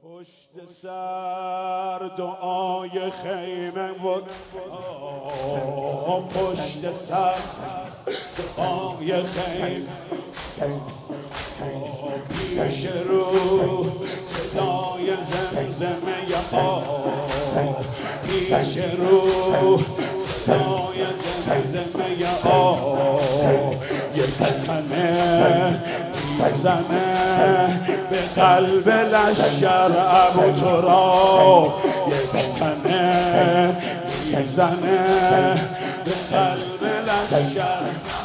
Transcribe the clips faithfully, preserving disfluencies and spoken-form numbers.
پشت سر دعای خیمه بود، پشت سر دعای خیمه، پیش رو صدای زمزمه آب، پیش رو صدای زمزمه آب، یک تنه میزنه به قلب لشکر ابو تراب، یک تنه میزنه به قلب لشکر،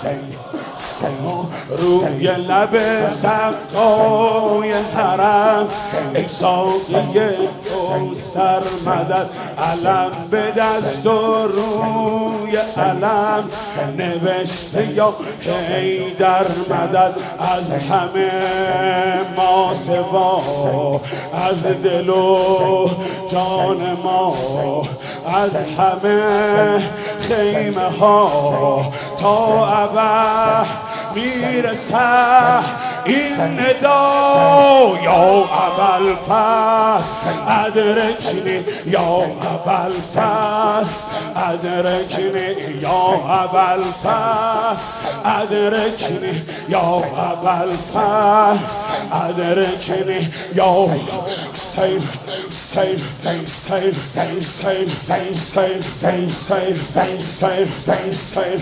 روی لب سقای حرم ای ساقی کوثر مدد، علم به دست و روی علم نوشته یا حیدر مدد، از همه ما سوا، از دل و جان ما، از همه خیمه ها تا ابد میرسه این ندا، یا ابوالفتح ادرکنی، یا ابوالفتح ادرکنی، یا ابوالفتح ادرکنی، یا ابوالفتح ادرکنی، یا سیل سیل سیل سیل سیل سیل سیل سیل سیل سیل سیل سیل سیل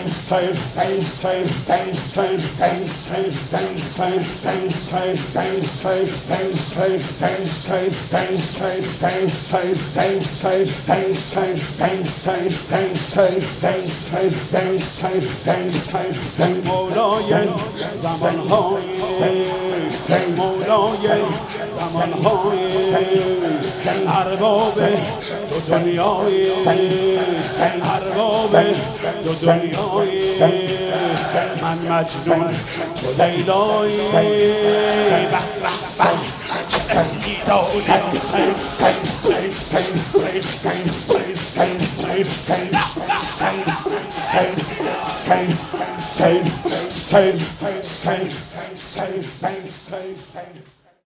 سیل مولای زمانهای مولای زمانهای ارباب دو دنیای ارباب دو دنیای، من مجنون تو لیلایی، به به چه اسیدایی، سیل سیل سیل سیل سیل سیل سیل سیل سیل سیل سیل سیل سیل سیل سیل سیل